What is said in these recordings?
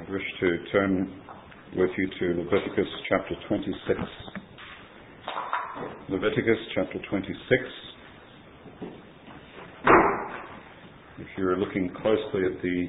wish to turn with you to Leviticus chapter 26. Leviticus chapter 26. If you're looking closely at the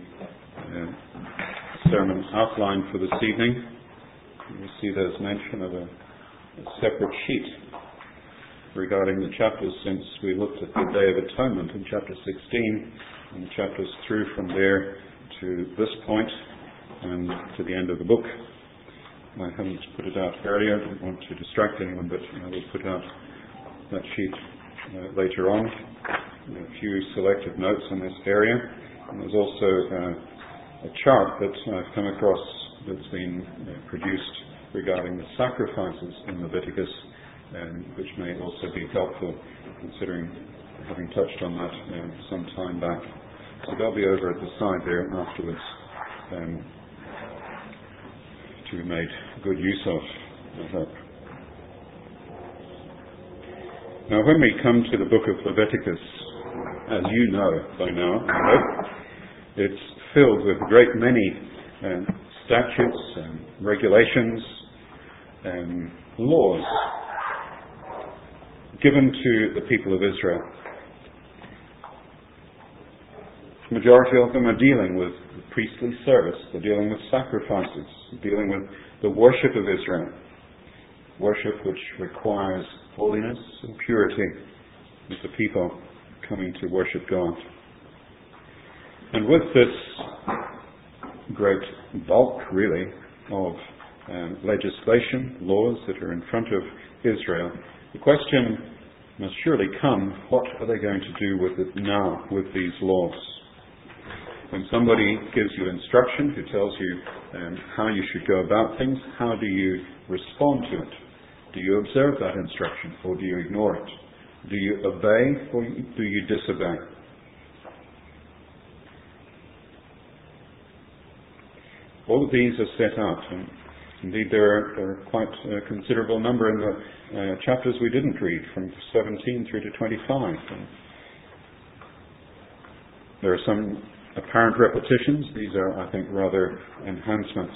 sermon outline for this evening, you will see there's mention of a separate sheet regarding the chapters since we looked at the Day of Atonement in chapter 16 and the chapters through from there to this point and to the end of the book. I haven't put it out earlier. I don't want to distract anyone, but I will put out that sheet later on. A few selected notes on this area. And there's also a chart that I've come across that's been produced regarding the sacrifices in Leviticus, which may also be helpful considering having touched on that some time back. So they'll be over at the side there afterwards to be made good use of, I hope. Now when we come to the book of Leviticus, as you know by now, I hope, it's filled with a great many statutes and regulations and laws given to the people of Israel. The majority of them are dealing with priestly service, they're dealing with sacrifices, dealing with the worship of Israel, worship which requires holiness and purity as the people coming to worship God. And with this great bulk, really, of legislation, laws that are in front of Israel, the question must surely come, what are they going to do with it now, with these laws? When somebody gives you instruction, who tells you how you should go about things, how do you respond to it? Do you observe that instruction, or do you ignore it? Do you obey, or do you disobey? All of these are set out, and indeed there are quite a considerable number in the chapters we didn't read, from 17 through to 25. And there are some apparent repetitions. These are, I think, rather enhancements.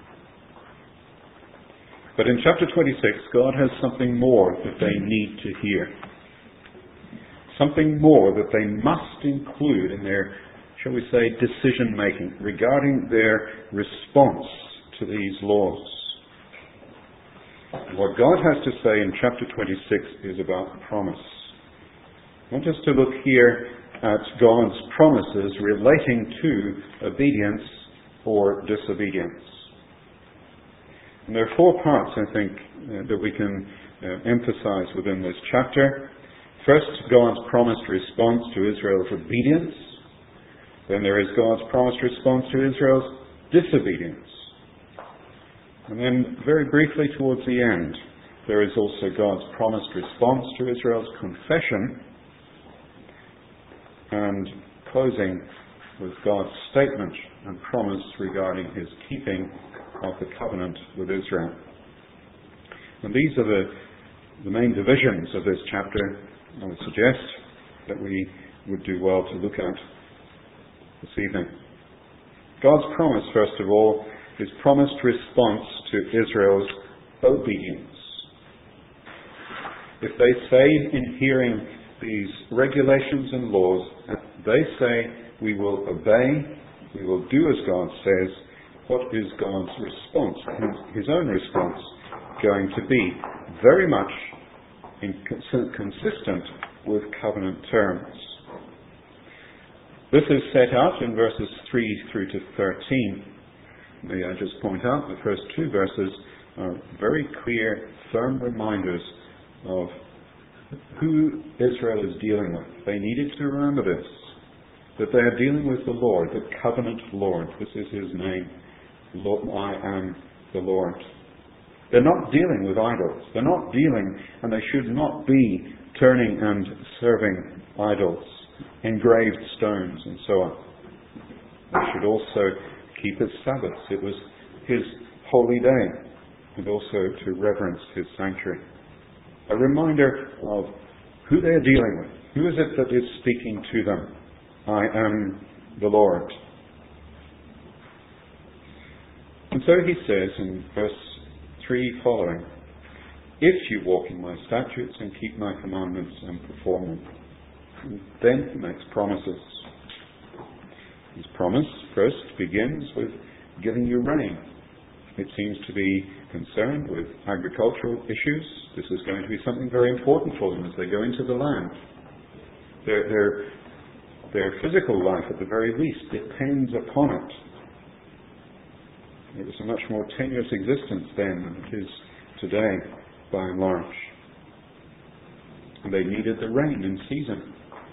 But in chapter 26, God has something more that they need to hear. Something more that they must include in their, shall we say, decision-making regarding their response to these laws. What God has to say in chapter 26 is about promise. I want us to look here at God's promises relating to obedience or disobedience. And there are four parts, I think, that we can emphasize within this chapter. First, God's promised response to Israel's obedience. Then there is God's promised response to Israel's disobedience. And then, very briefly towards the end, there is also God's promised response to Israel's confession, and closing with God's statement and promise regarding His keeping of the covenant with Israel. And these are the main divisions of this chapter, I would suggest, that we would do well to look at this evening. God's promise, first of all, is promised response to Israel's obedience. If they say in hearing these regulations and laws, they say, we will obey, we will do as God says, what is God's response, His own response, going to be? Very much consistent with covenant terms. This is set out in verses 3 through to 13. May I just point out the first two verses are very clear, firm reminders of who Israel is dealing with. They needed to remember this, that they are dealing with the Lord, the covenant Lord. This is His name. Lord, I am the Lord. They're not dealing with idols. They're not dealing, and they should not be turning and serving idols, engraved stones and so on. They should also keep His Sabbaths. It was His holy day, and also to reverence His sanctuary. A reminder of who they are dealing with. Who is it that is speaking to them? I am the Lord. And so he says in verse 3 following, if you walk in my statutes and keep my commandments and perform them. And then he makes promises. His promise first begins with giving you rain. It seems to be concerned with agricultural issues. This is going to be something very important for them as they go into the land. Their physical life, at the very least, depends upon it. It was a much more tenuous existence then than it is today, by and large. And they needed the rain in season.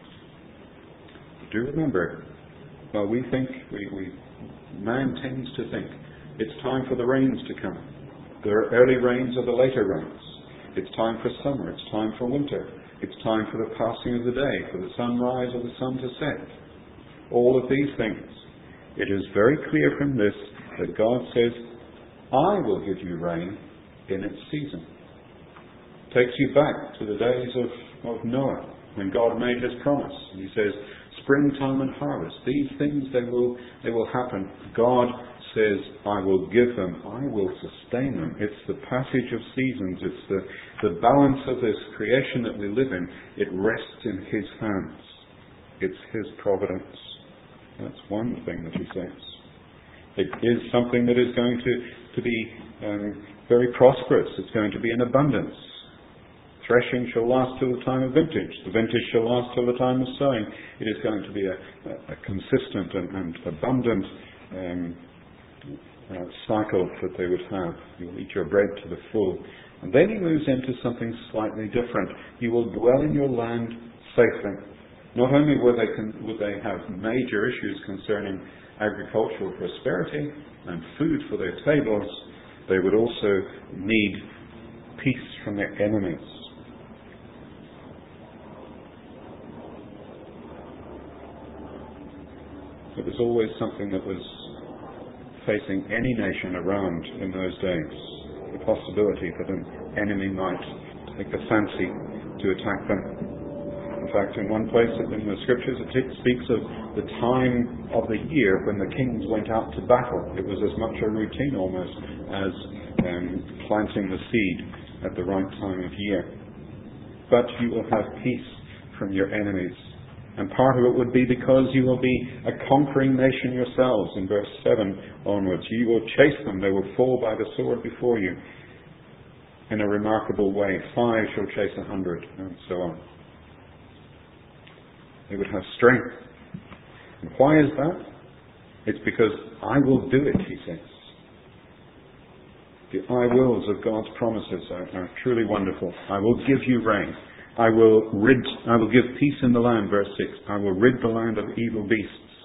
Do remember, well, we think, man tends to think, it's time for the rains to come. The early rains are the later rains. It's time for summer, it's time for winter. It's time for the passing of the day, for the sunrise or the sun to set. All of these things. It is very clear from this that God says, I will give you rain in its season. Takes you back to the days of Noah, when God made his promise. And he says, springtime and harvest, these things, they will happen. God says, I will give them, I will sustain them. It's the passage of seasons, it's the balance of this creation that we live in. It rests in his hands. It's his providence. That's one thing that he says. It is something that is going to be very prosperous. It's going to be in abundance. Threshing shall last till the time of vintage. The vintage shall last till the time of sowing. It is going to be a consistent and abundant cycle that they would have. You'll eat your bread to the full. And then he moves into something slightly different. You will dwell in your land safely. Not only would they have major issues concerning agricultural prosperity and food for their tables, they would also need peace from their enemies. It was always something that was facing any nation around in those days, the possibility that an enemy might take a fancy to attack them. In fact, in one place in the scriptures it speaks of the time of the year when the kings went out to battle. It was as much a routine almost as planting the seed at the right time of year. But you will have peace from your enemies. And part of it would be because you will be a conquering nation yourselves. In verse 7 onwards, you will chase them, they will fall by the sword before you. In a remarkable way, 5 shall chase 100, and so on. They would have strength. And why is that? It's because I will do it, he says. The I wills of God's promises are truly wonderful. I will give you rain. I will give peace in the land, verse 6. I will rid the land of evil beasts.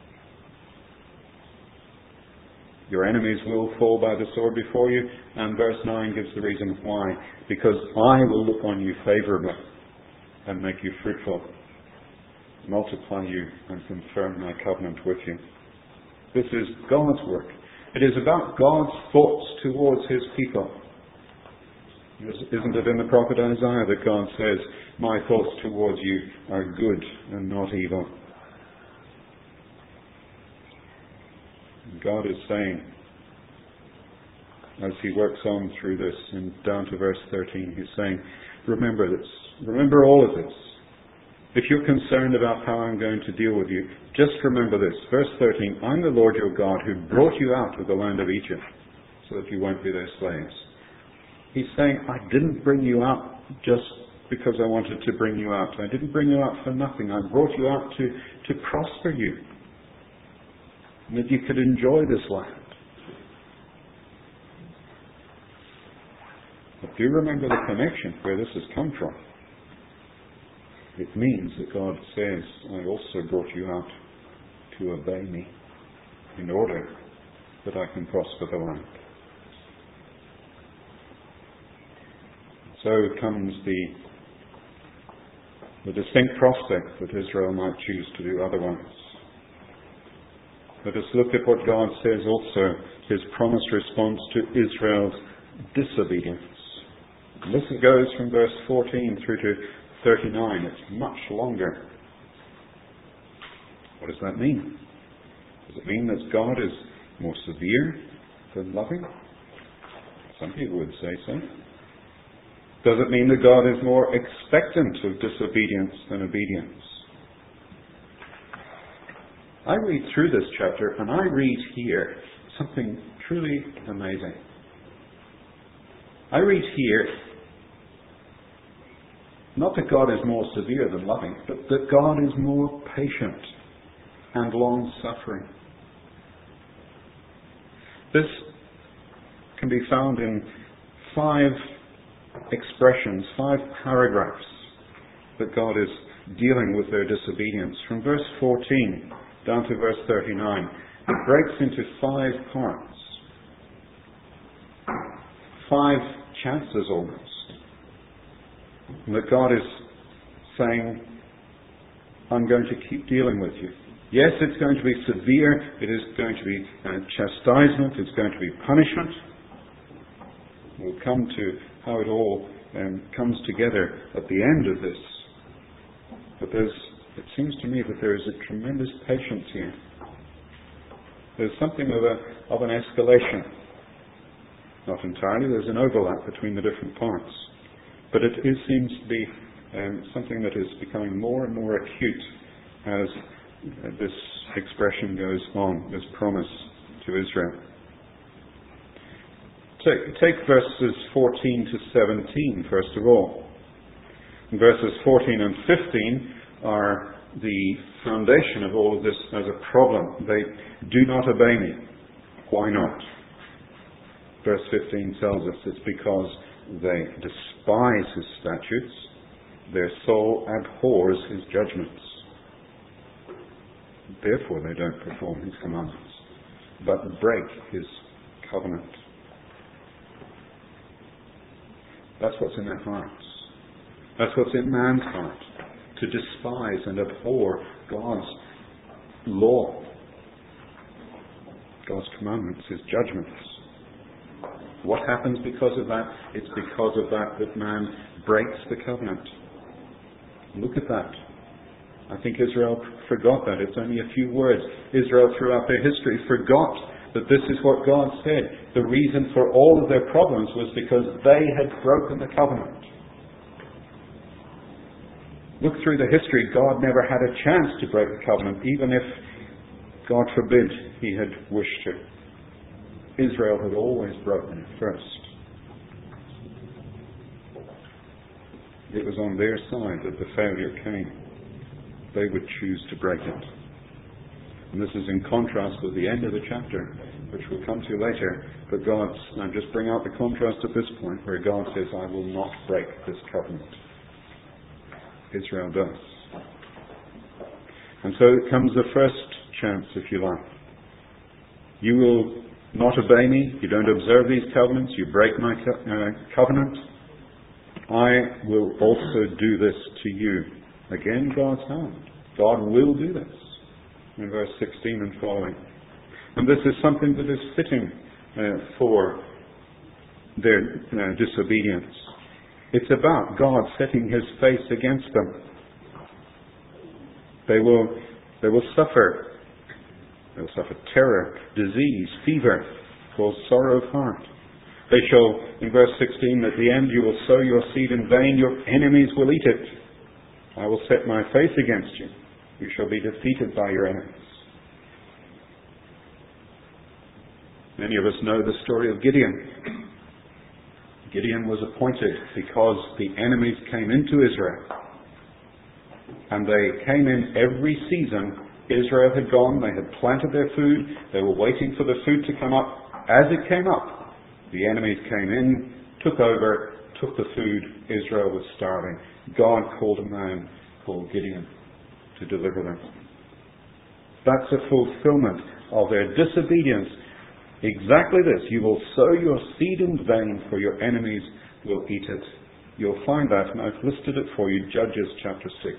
Your enemies will fall by the sword before you. And verse 9 gives the reason why. Because I will look on you favorably and make you fruitful, multiply you and confirm my covenant with you. This is God's work. It is about God's thoughts towards his people. Isn't it in the prophet Isaiah that God says, my thoughts towards you are good and not evil? God is saying, as he works on through this, and down to verse 13, he's saying, remember this. Remember all of this. If you're concerned about how I'm going to deal with you, just remember this. Verse 13, I'm the Lord your God who brought you out of the land of Egypt so that you won't be their slaves. He's saying, I didn't bring you out just because I wanted to bring you out. I didn't bring you out for nothing. I brought you out to prosper you, and that you could enjoy this land. But do remember the connection where this has come from. It means that God says, I also brought you out to obey me in order that I can prosper the land. So comes the distinct prospect that Israel might choose to do otherwise. Let us look at what God says also, his promised response to Israel's disobedience. And this goes from verse 14 through to 39. It's much longer. What does that mean? Does it mean that God is more severe than loving? Some people would say so. Does it mean that God is more expectant of disobedience than obedience? I read through this chapter and I read here something truly amazing. I read here not that God is more severe than loving, but that God is more patient and long-suffering. This can be found in 5 expressions, 5 paragraphs that God is dealing with their disobedience. From verse 14 down to verse 39, it breaks into 5 parts. 5 chances almost. And that God is saying, I'm going to keep dealing with you. Yes, it's going to be severe. It is going to be chastisement. It's going to be punishment. We'll come to how it all comes together at the end of this. But it seems to me that there is a tremendous patience here. There's something of an escalation. Not entirely. There's an overlap between the different parts. But it seems to be something that is becoming more and more acute as this expression goes on, this promise to Israel. Take verses 14 to 17, first of all. Verses 14 and 15 are the foundation of all of this as a problem. They do not obey me. Why not? Verse 15 tells us it's because they despise his statutes, their soul abhors his judgments. Therefore they don't perform his commandments, but break his covenant. That's what's in their hearts. That's what's in man's heart. To despise and abhor God's law, God's commandments, his judgments. What happens because of that? It's because of that man breaks the covenant. Look at that. I think Israel forgot that. It's only a few words. Israel throughout their history forgot that this is what God said. The reason for all of their problems was because they had broken the covenant. Look through the history. God never had a chance to break the covenant, even if, God forbid, he had wished to. Israel had always broken it first. It was on their side that the failure came. They would choose to break it. And this is in contrast with the end of the chapter, which we'll come to later. But I'll just bring out the contrast at this point, where God says, I will not break this covenant. Israel does. And so comes the first chance, if you like. You will not obey me, you don't observe these covenants, you break my covenant, I will also do this to you. Again, God's hand. God will do this. In verse 16 and following. And this is something that is fitting for their disobedience. It's about God setting his face against them. They will suffer. They will suffer terror, disease, fever, cause sorrow of heart. They shall, in verse 16, at the end, you will sow your seed in vain, your enemies will eat it. I will set my face against you. You shall be defeated by your enemies. Many of us know the story of Gideon. Gideon was appointed because the enemies came into Israel. And they came in every season. Israel had gone, they had planted their food, they were waiting for the food to come up. As it came up, the enemies came in, took over, took the food. Israel was starving. God called a man called Gideon to deliver them. That's a fulfillment of their disobedience. Exactly this. You will sow your seed in vain, for your enemies will eat it. You'll find that, and I've listed it for you, Judges chapter 6.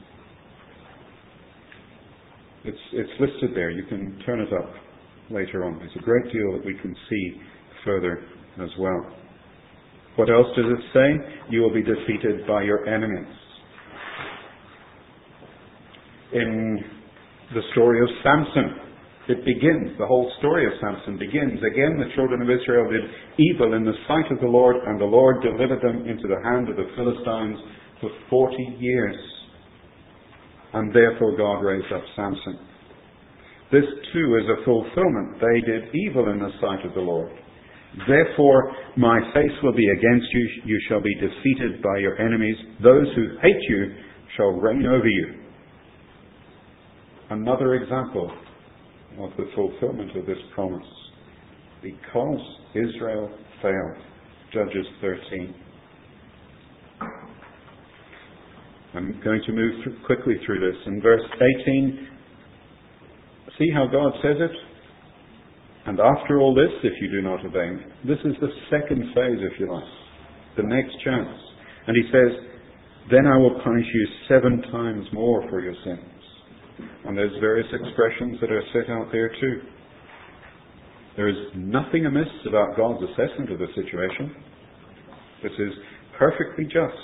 It's listed there. You can turn it up later on. There's a great deal that we can see further as well. What else does it say? You will be defeated by your enemies. In the story of Samson, It begins, the whole story of Samson begins. Again, the children of Israel did evil in the sight of the Lord, and the Lord delivered them into the hand of the Philistines for 40 years. And therefore God raised up Samson. This too is a fulfillment. They did evil in the sight of the Lord. Therefore my face will be against you. You shall be defeated by your enemies. Those who hate you shall reign over you. Another example of the fulfillment of this promise. Because Israel failed. Judges 13. I'm going to move quickly through this. In verse 18, see how God says it? And after all this, if you do not obey me, this is the second phase, if you like, the next chance. And he says, then I will punish you 7 times more for your sins. And there's various expressions that are set out there too. There is nothing amiss about God's assessment of the situation. This is perfectly just.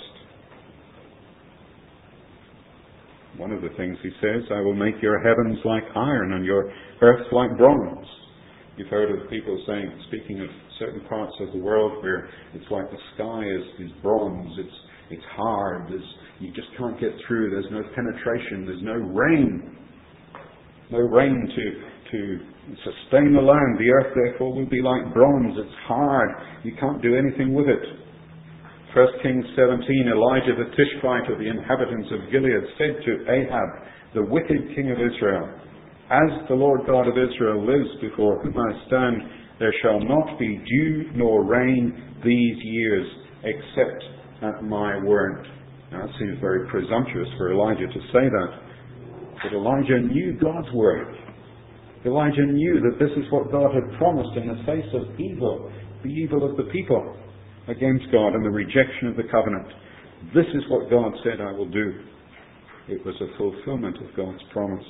One of the things he says, I will make your heavens like iron and your earth like bronze. You've heard of people saying, speaking of certain parts of the world where it's like the sky is bronze, it's hard, you just can't get through, there's no penetration, there's no rain. No rain to sustain the land. The earth therefore will be like bronze, it's hard, you can't do anything with it. 1 Kings 17, Elijah the Tishbite of the inhabitants of Gilead said to Ahab, the wicked king of Israel, as the Lord God of Israel lives before whom I stand, there shall not be dew nor rain these years except at my word. Now it seems very presumptuous for Elijah to say that. But Elijah knew God's word. Elijah knew that this is what God had promised in the face of evil, the evil of the people against God and the rejection of the covenant. This is what God said I will do. It was a fulfillment of God's promise.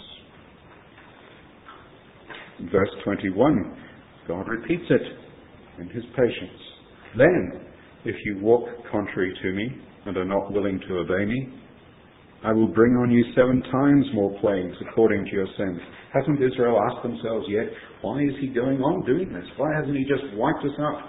In verse 21, God repeats it in his patience. Then, if you walk contrary to me and are not willing to obey me, I will bring on you 7 times more plagues according to your sins. Hasn't Israel asked themselves yet, why is he going on doing this? Why hasn't he just wiped us out?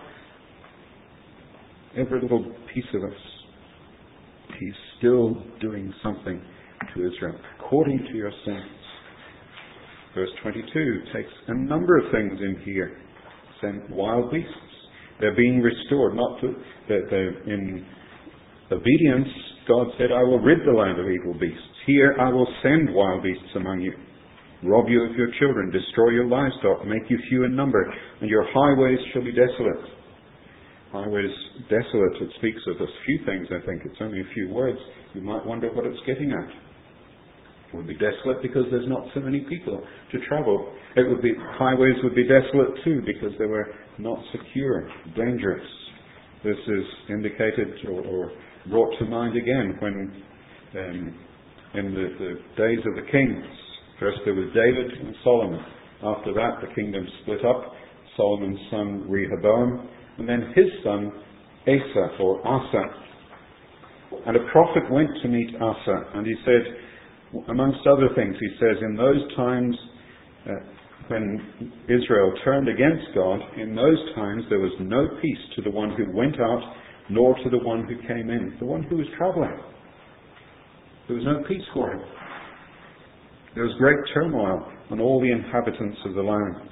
Every little piece of us. He's still doing something to Israel according to your sins. Verse 22 takes a number of things in here. Send wild beasts. They're being restored, not to they're in obedience. God said, I will rid the land of evil beasts. Here I will send wild beasts among you, rob you of your children, destroy your livestock, make you few in number, and your highways shall be desolate. Highways desolate, it speaks of a few things, I think. It's only a few words. You might wonder what it's getting at. It would be desolate because there's not so many people to travel. Highways would be desolate too because they were not secure, dangerous. This is indicated or brought to mind again when in the days of the kings. First there was David and Solomon. After that the kingdom split up. Solomon's son Rehoboam, and then his son Asa or Asa. And a prophet went to meet Asa, and he said, amongst other things, he says, in those times when Israel turned against God, in those times there was no peace to the one who went out, nor to the one who came in, the one who was traveling. There was no peace for him. There was great turmoil on all the inhabitants of the lands.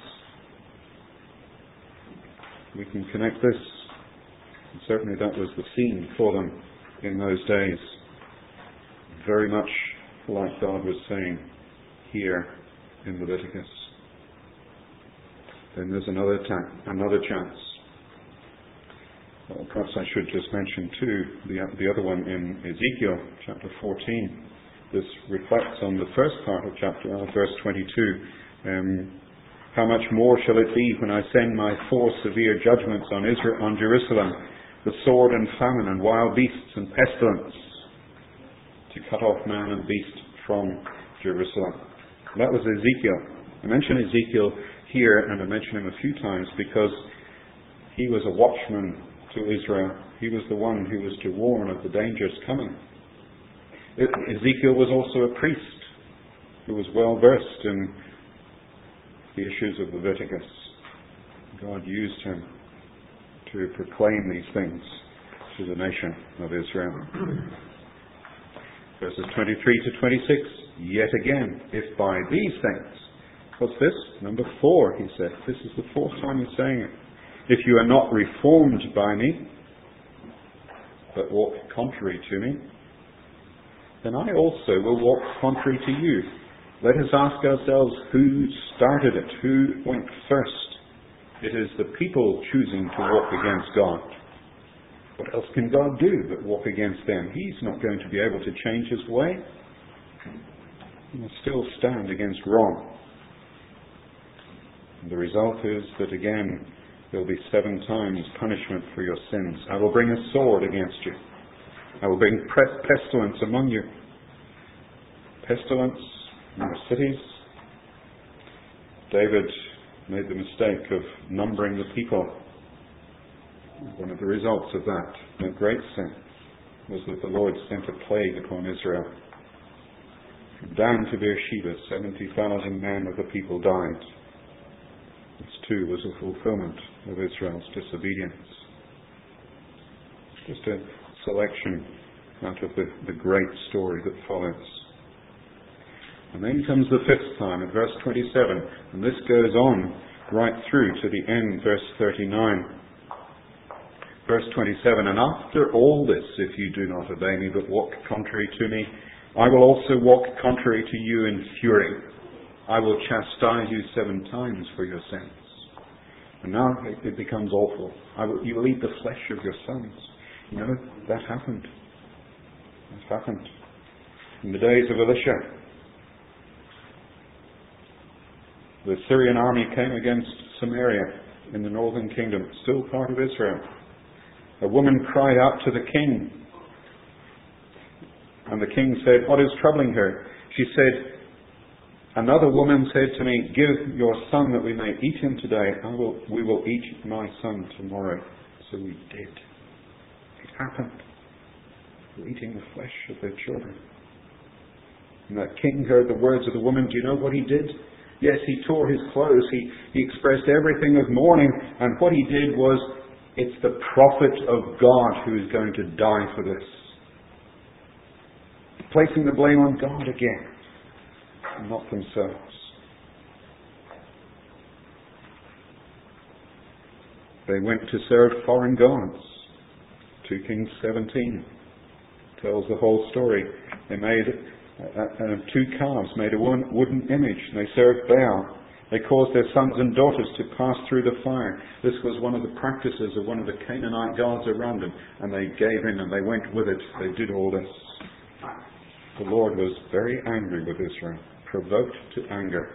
We can connect this. And certainly that was the scene for them in those days. Very much like God was saying here in Leviticus. Then there's another chance. Well, perhaps I should just mention too the other one in Ezekiel chapter 14. This reflects on the first part of verse 22. How much more shall it be when I send my 4 severe judgments on Jerusalem, the sword and famine and wild beasts and pestilence, to cut off man and beast from Jerusalem. That was Ezekiel. I mention Ezekiel here, and I mention him a few times because he was a watchman to Israel. He was the one who was to warn of the dangers coming. Ezekiel was also a priest who was well versed in the issues of Leviticus. God used him to proclaim these things to the nation of Israel. Verses 23 to 26, yet again, if by these things, what's this? Number 4, he said. This is the 4th time he's saying it. If you are not reformed by me, but walk contrary to me, then I also will walk contrary to you. Let us ask ourselves who started it, who went first. It is the people choosing to walk against God. What else can God do but walk against them? He's not going to be able to change his way. He will still stand against wrong. And the result is that again, there will be 7 times punishment for your sins. I will bring a sword against you. I will bring pestilence among you. Pestilence in your cities. David made the mistake of numbering the people. One of the results of that, a great sin, was that the Lord sent a plague upon Israel. From Dan to Beersheba, 70,000 men of the people died. This too was a fulfillment of Israel's disobedience. Just a selection out of the great story that follows. And then comes the 5th time in verse 27, and this goes on right through to the end, verse 39. Verse 27, and after all this, if you do not obey me, but walk contrary to me, I will also walk contrary to you in fury. I will chastise you 7 times for your sins. And now it becomes awful. You will eat the flesh of your sons. You know, that happened. That happened. In the days of Elisha, the Syrian army came against Samaria in the northern kingdom, still part of Israel. A woman cried out to the king. And the king said, what is troubling her? She said, another woman said to me, give your son that we may eat him today. We will eat my son tomorrow. So we did. It happened. We're eating the flesh of their children. And that king heard the words of the woman. Do you know what he did? Yes, he tore his clothes. He expressed everything of mourning. And what he did was, it's the prophet of God who is going to die for this. Placing the blame on God again, not themselves. They went to serve foreign gods. 2 Kings 17 tells the whole story. They made 2 calves, made a wooden image, and they served Baal. They caused their sons and daughters to pass through the fire. This was one of the practices of one of the Canaanite gods around them, and they gave in and they went with it. They did all this. The Lord was very angry with Israel, provoked to anger.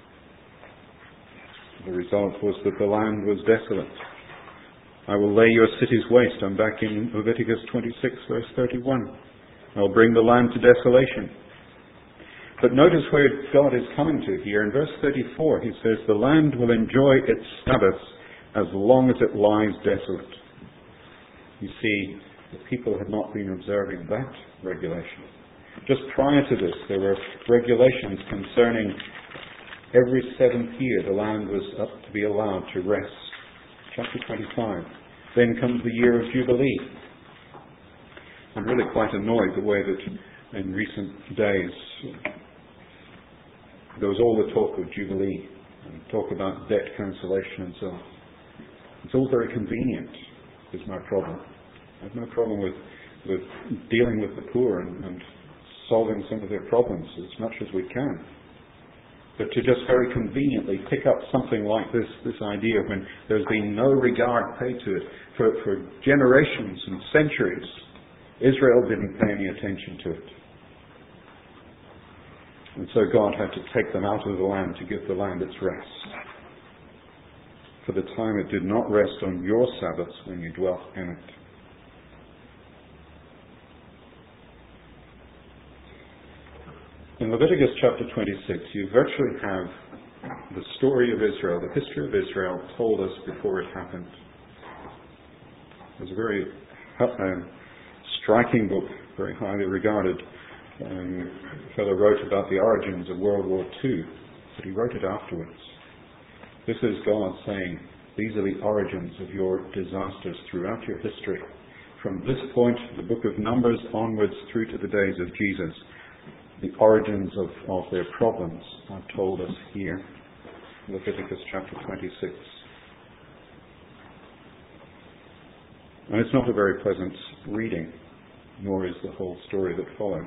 The result was that the land was desolate. I will lay your cities waste. I'm back in Leviticus 26, verse 31. I'll bring the land to desolation. But notice where God is coming to here. In verse 34, he says, the land will enjoy its Sabbaths as long as it lies desolate. You see, the people had not been observing that regulation. Just prior to this, there were regulations concerning every 7th year the land was up to be allowed to rest. Chapter 25. Then comes the year of Jubilee. I'm really quite annoyed the way that in recent days there was all the talk of Jubilee and talk about debt cancellation and so on. It's all very convenient, is my problem. I have no problem with dealing with the poor and solving some of their problems as much as we can. But to just very conveniently pick up something like this idea when there's been no regard paid to it for generations and centuries, Israel didn't pay any attention to it. And so God had to take them out of the land to give the land its rest. For the time it did not rest on your Sabbaths when you dwelt in it. In Leviticus chapter 26, you virtually have the story of Israel, the history of Israel told us before it happened. It was a very striking book, very highly regarded. A fellow wrote about the origins of World War II, but he wrote it afterwards. This is God saying, these are the origins of your disasters throughout your history. From this point, the book of Numbers onwards through to the days of Jesus, the origins of their problems are told us here. Leviticus chapter 26. And it's not a very pleasant reading, nor is the whole story that follows.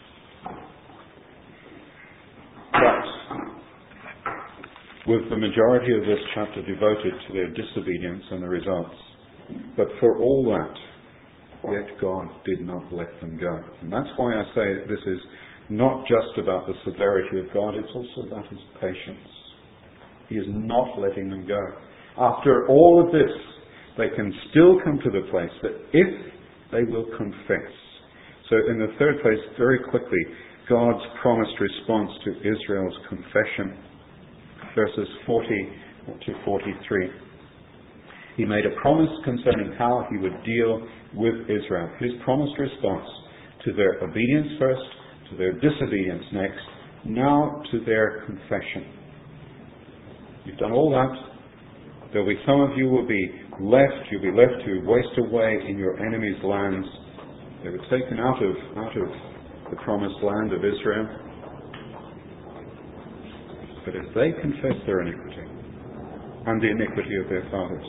But with the majority of this chapter devoted to their disobedience and the results, but for all that, yet God did not let them go. And that's why I say this is not just about the severity of God, it's also about His patience. He is not letting them go. After all of this, they can still come to the place that if they will confess. So in the third place, very quickly, God's promised response to Israel's confession. Verses 40 to 43. He made a promise concerning how He would deal with Israel. His promised response to their obedience first, to their disobedience next, now to their confession. You've done all that. There'll be some of you will be left. You'll be left to waste away in your enemies' lands. They were taken out of the promised land of Israel. But if they confess their iniquity and the iniquity of their fathers,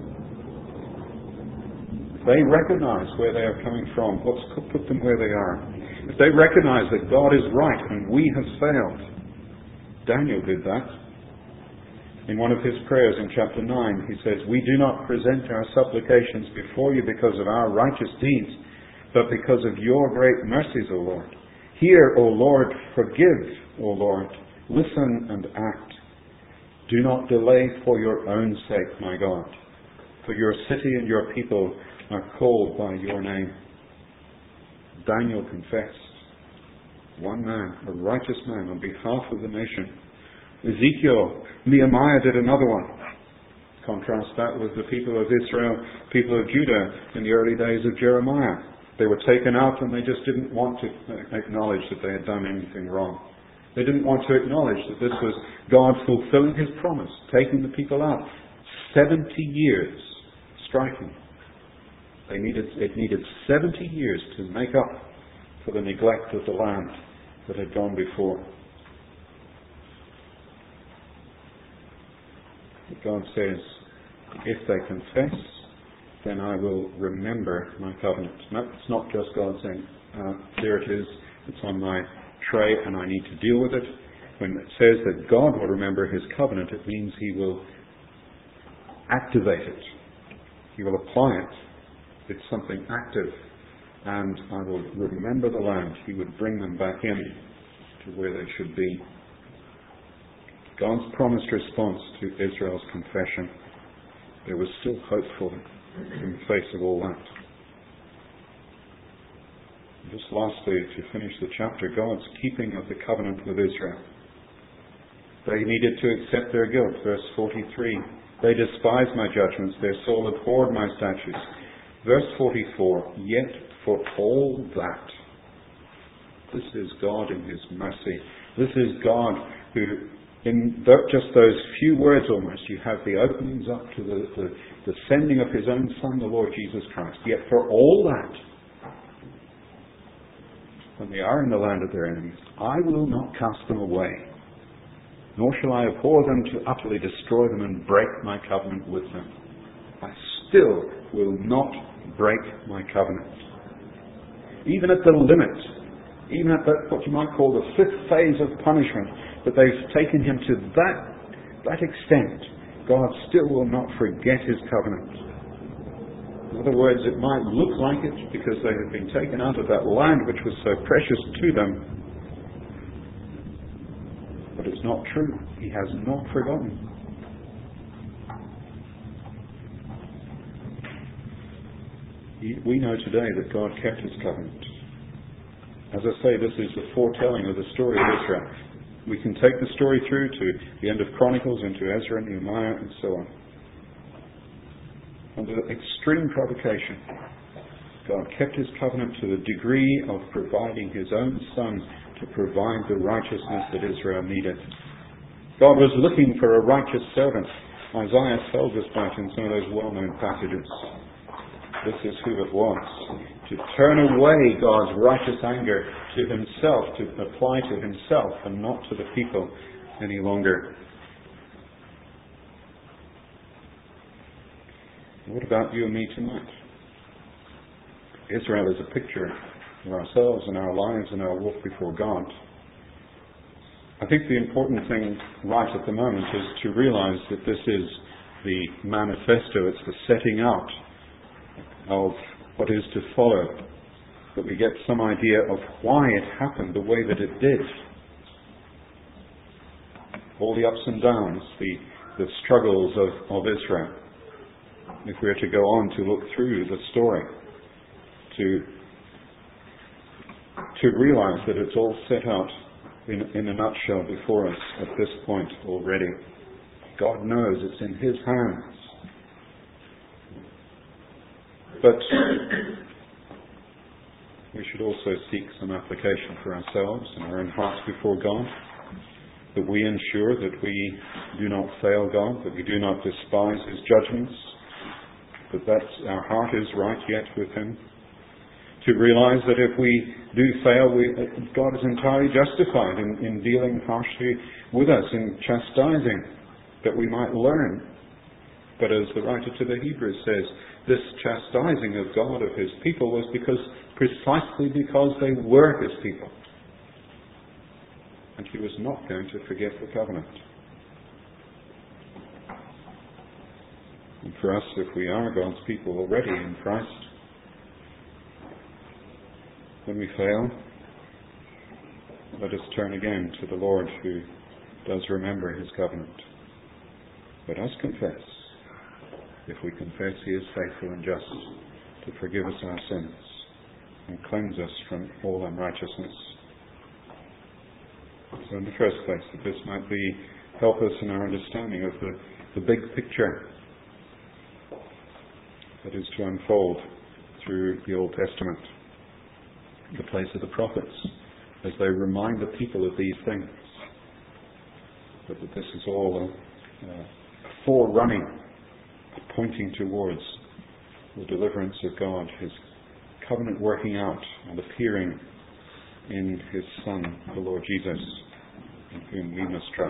if they recognize where they are coming from, what's put them where they are, if they recognize that God is right and we have failed, Daniel did that. In one of his prayers in chapter 9, he says, "We do not present our supplications before you because of our righteous deeds, but because of your great mercies, O Lord. Hear, O Lord, forgive, O Lord. Listen and act. Do not delay for your own sake, my God. For your city and your people are called by your name." Daniel confessed. One man, a righteous man, on behalf of the nation. Ezekiel, Nehemiah did another one. Contrast that with the people of Israel, people of Judah in the early days of Jeremiah. They were taken out and they just didn't want to acknowledge that they had done anything wrong. They didn't want to acknowledge that this was God fulfilling His promise, taking the people out. 70 years striking. It needed 70 years to make up for the neglect of the land that had gone before. But God says, if they confess, then I will remember my covenant. No, it's not just God saying, there it is, it's on my tray and I need to deal with it. When it says that God will remember His covenant, it means He will activate it. He will apply it. It's something active. And I will remember the land. He would bring them back in to where they should be. God's promised response to Israel's confession. There was still hope for them in the face of all that. Just lastly, to finish the chapter, God's keeping of the covenant with Israel. They needed to accept their guilt. Verse 43. They despised my judgments. Their soul abhorred my statutes. Verse 44. Yet for all that, this is God in His mercy. This is God who, in just those few words almost, you have the openings up to the sending of His own Son, the Lord Jesus Christ. Yet for all that, when they are in the land of their enemies, I will not cast them away, nor shall I abhor them to utterly destroy them and break my covenant with them. I still will not break my covenant. Even at the limit, even at what you might call the fifth phase of punishment, that they've taken Him to that extent, God still will not forget His covenant. In other words, it might look like it because they have been taken out of that land which was so precious to them. But it's not true. He has not forgotten. We know today that God kept His covenant. As I say, this is the foretelling of the story of Israel. We can take the story through to the end of Chronicles, into Ezra and Nehemiah and so on. Under extreme provocation, God kept His covenant to the degree of providing His own Son to provide the righteousness that Israel needed. God was looking for a righteous servant. Isaiah tells us that in some of those well-known passages. This is who it was. To turn away God's righteous anger to himself, to apply to himself and not to the people any longer. What about you and me tonight? Israel is a picture of ourselves and our lives and our walk before God. I think the important thing right at the moment is to realize that this is the manifesto, it's the setting out of what is to follow, that we get some idea of why it happened the way that it did. All the ups and downs, the struggles of Israel. If we are to go on to look through the story, to realize that it's all set out in a nutshell before us at this point already. God knows it's in his hands. But we should also seek some application for ourselves and our own hearts before God, that we ensure that we do not fail God, that we do not despise his judgments, that our heart is right yet with him. To realize that if we do fail, God is entirely justified in dealing harshly with us, in chastising, that we might learn. But as the writer to the Hebrews says, this chastising of God of his people was precisely because they were his people. And he was not going to forget the covenant. And for us, if we are God's people already in Christ, when we fail, let us turn again to the Lord who does remember his covenant. Let us confess. If we confess, he is faithful and just to forgive us our sins and cleanse us from all unrighteousness. So in the first place, that this might help us in our understanding of the big picture that is to unfold through the Old Testament, the place of the prophets, as they remind the people of these things. But that this is all a forerunning, pointing towards the deliverance of God, his covenant working out and appearing in his Son, the Lord Jesus, in whom we must trust.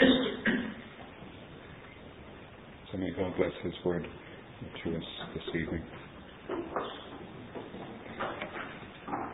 So may God bless his word to us this evening.